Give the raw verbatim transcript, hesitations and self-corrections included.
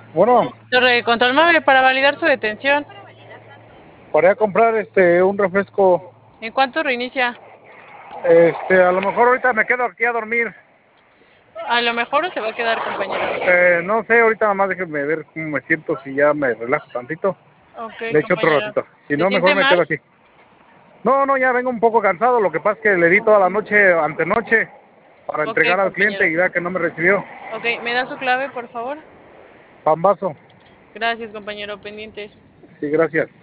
Bueno, Torre de control móvil para validar su detención. para ir a comprar este un refresco. ¿En cuánto reinicia? Este, a lo mejor ahorita me quedo aquí a dormir. A lo mejor o se va a quedar, compañero. Eh, no sé, ahorita nada más déjeme ver cómo me siento, si ya me relajo tantito. Ok, Le echo otro compañero. ratito. Si ¿Se no, mejor siente me mal? quedo aquí. No, no, ya vengo un poco cansado. Lo que pasa es que le di toda la noche, antenoche, para Ok, entregar al compañero. cliente y vea que no me recibió. Ok, ¿me da su clave, por favor? Pambazo. Gracias, compañero. Pendientes. Sí, gracias.